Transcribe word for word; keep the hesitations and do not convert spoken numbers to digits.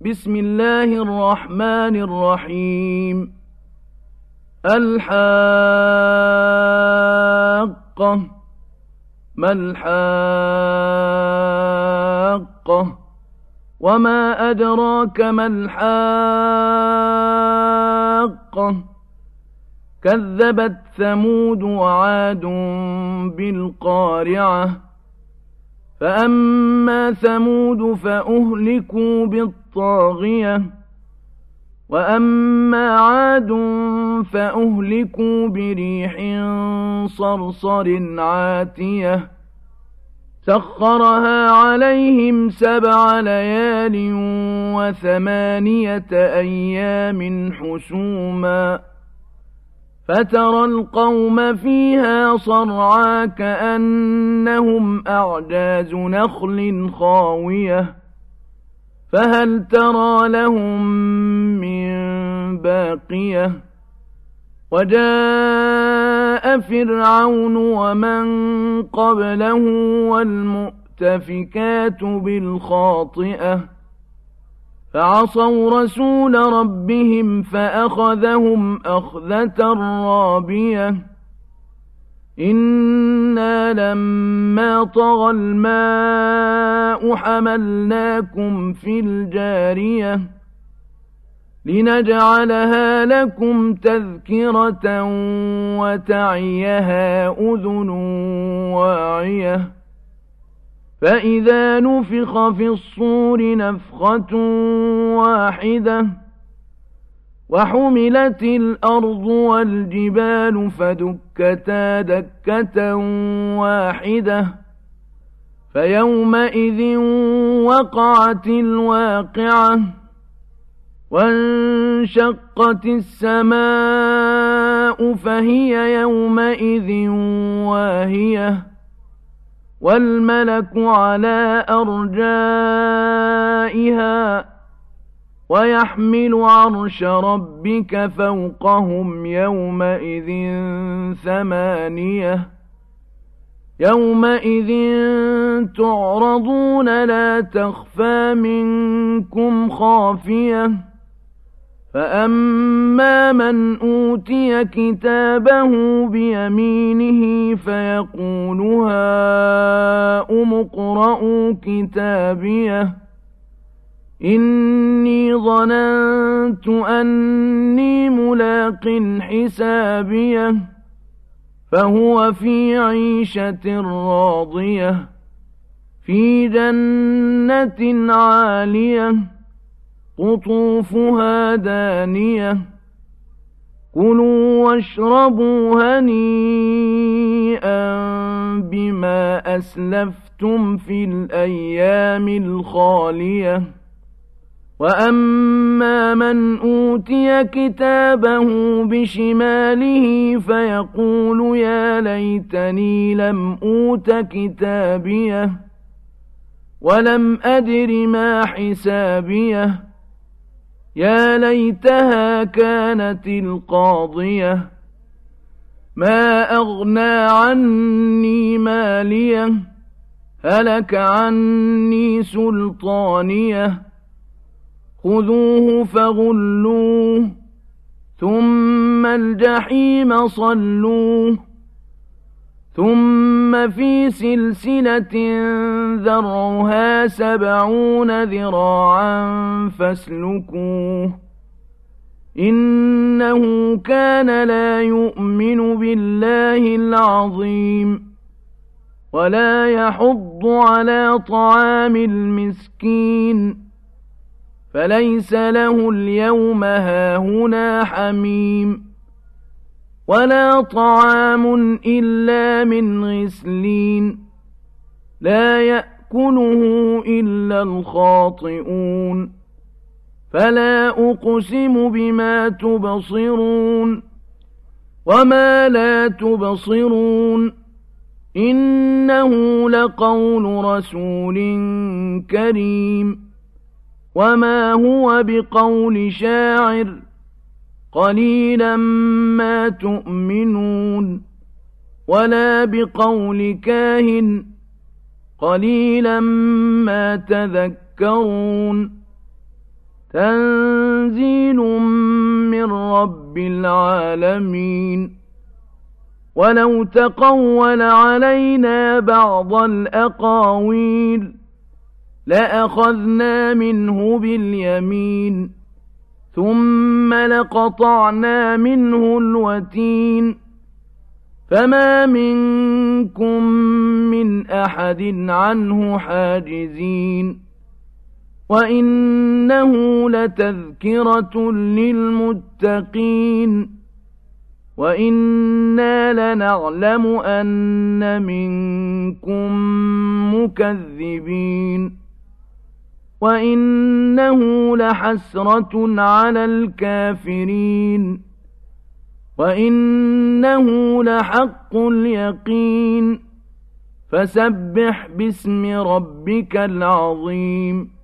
بسم الله الرحمن الرحيم الحاقة ما الحاقة وما أدراك ما الحاقة كذبت ثمود وعاد بالقارعة فأما ثمود فأهلكوا بالطاغية وأما عاد فأهلكوا بريح صرصر عاتية سخرها عليهم سبع ليال وثمانية أيام حسوما فترى القوم فيها صرعى كأنهم أعجاز نخل خاوية فهل ترى لهم من باقية وجاء فرعون ومن قبله والمؤتفكات بالخاطئة فعصوا رسول ربهم فأخذهم أخذة رابية إنا لما طغى الماء حملناكم في الجارية لنجعلها لكم تذكرة وتعيها أذن واعية فإذا نفخ في الصور نفخة واحدة وحملت الأرض والجبال فدكتا دكة واحدة فيومئذ وقعت الواقعة وانشقت السماء فهي يومئذ واهية والملك على أرجائها ويحمل عرش ربك فوقهم يومئذ ثمانية يومئذ تعرضون لا تخفى منكم خافية فأما من أوتي كتابه بيمينه فيقول هاؤم اقرءوا كتابيه إني ظننت أني ملاق حسابيه فهو في عيشة راضية في جنة عالية قطوفها دانية كلوا واشربوا هنيئا بما أسلفتم في الأيام الخالية وأما من أوتي كتابه بشماله فيقول يا ليتني لم أوت كتابيه ولم أدر ما حسابيه يا ليتها كانت القاضية ما أغنى عني ماليه هلك عني سلطانيه خذوه فغلوه ثم الجحيم صلوه ثم في سلسلة ذرعها سبعون ذراعا فاسلكوه إنه كان لا يؤمن بالله العظيم ولا يحض على طعام المسكين فليس له اليوم هاهنا حميم ولا طعام إلا من غسلين لا يأكله إلا الخاطئون فلا أقسم بما تبصرون وما لا تبصرون إنه لقول رسول كريم وما هو بقول شاعر قليلا ما تؤمنون ولا بقول كاهن قليلا ما تذكرون تنزيل من رب العالمين ولو تقول علينا بعض الأقاويل لأخذنا منه باليمين ثم لقطعنا منه الوتين فما منكم من أحد عنه حاجزين وإنه لتذكرة للمتقين وإنا لنعلم أن منكم مكذبين وإنه لحسرة على الكافرين وإنه لحق اليقين فسبح باسم ربك العظيم